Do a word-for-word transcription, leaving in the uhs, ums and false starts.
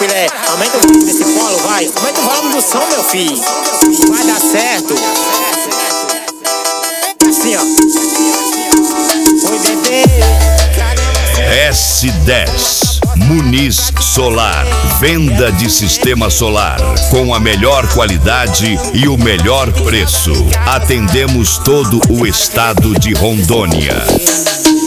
filé. Aumenta o volume desse polo, vai. Aumenta o volume do som, meu filho. Vai dar certo. Assim, ó. Oi, bebê. S dez Muniz Solar. Venda de sistema solar com a melhor qualidade e o melhor preço. Atendemos todo o estado de Rondônia.